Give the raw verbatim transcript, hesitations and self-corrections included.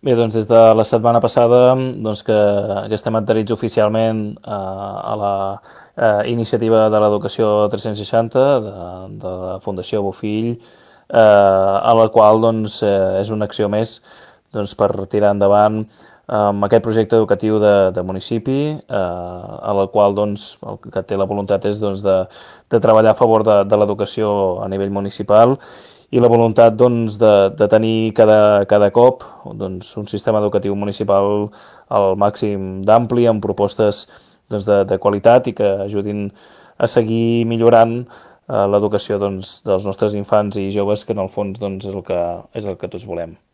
Bé, doncs des de la setmana passada doncs que, que estem adherits oficialment eh, a la eh, iniciativa de l'educació tres-cents seixanta de, de la Fundació Bofill, eh, a la qual doncs, eh, és una acció més doncs, per tirar endavant amb aquest projecte educatiu de, de municipi, eh, a la qual doncs, el que té la voluntat és doncs, de, de treballar a favor de, de l'educació a nivell municipal i la voluntat doncs, de, de tenir cada, cada cop doncs, un sistema educatiu municipal al màxim d'ampli, amb propostes doncs, de, de qualitat i que ajudin a seguir millorant eh, l'educació doncs, dels nostres infants i joves, que en el fons doncs, és, el que, és el que tots volem.